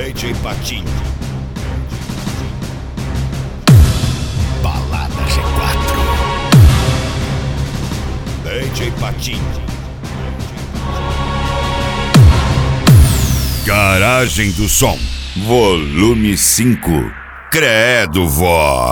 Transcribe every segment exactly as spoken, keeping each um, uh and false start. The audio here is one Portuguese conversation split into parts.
D J Patinho. Balada G quatro. D J Patinho. Garagem do Som, volume cinco. Credo, vó.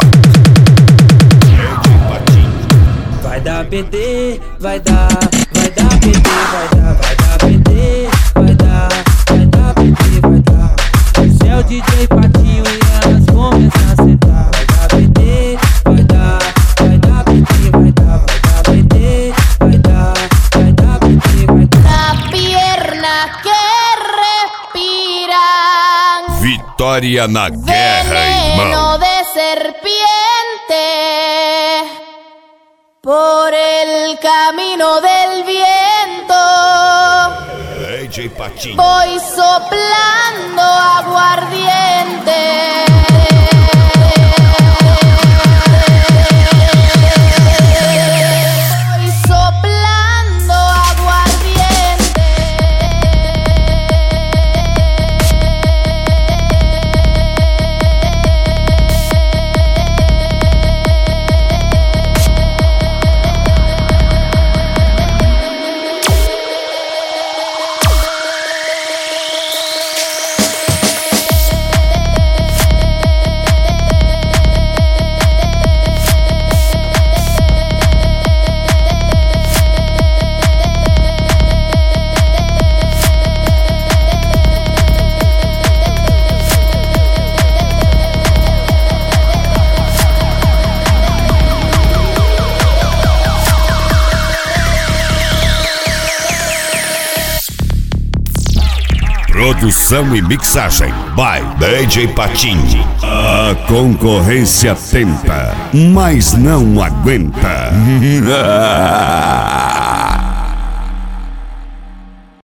Vai dar P T, vai dar, vai dar P T, vai dar, vai dar P T, vai dar, vai dar P T, vai dar. Esse é o D J Patinho e elas começam a sentar. Vai dar P T, vai dar, vai dar P T, vai dar, vai dar P T, vai dar, vai dar P T, vai dar. La pierna que respiran. Vitória na guerra, Veneno irmão. de serpiente. Por el camino del viento D J Patinho. voy soplando aguardiente. Voy soplando aguardiente. Produção e mixagem by D J Patinho. A concorrência tenta, mas não aguenta.